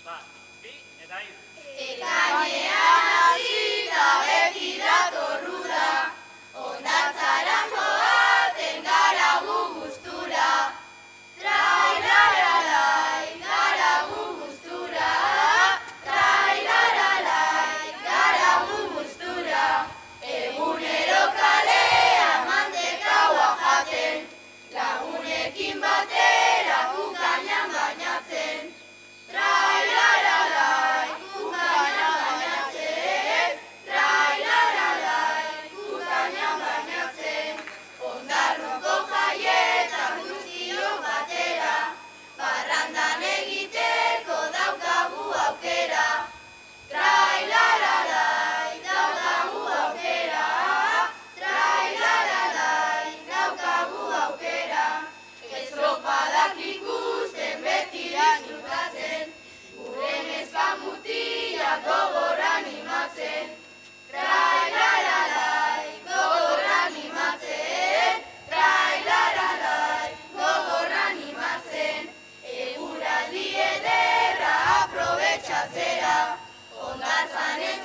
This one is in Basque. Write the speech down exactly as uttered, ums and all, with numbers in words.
Bat, bi, eta hiru. Ekainean hasita beti dator uda, hondartzaran joaten gara gu gustura. Trairaralai, gara gu gustura. Trairaralai, gara gu gustura. Egunero kalean mantekaua jaten, lagunekin batera kukainan bainatzen. Trairaralai, kukainan bainatzen. Trairaralai, kukainan bainatzen. Ondarruko jaietan guztiok batera, parrandan egiteko daukagu aukera. Trairaralai, daukagu aukera. Trairaralai, daukagu aukera. Estropadak ikusten beti disfrutatzen, gure neska mutilak gogor animatzen. Trairaralai, gogor animatzen. Trairaralai, gogor animatzen. Eguraldi ederra aprobetxatzera, hondartzan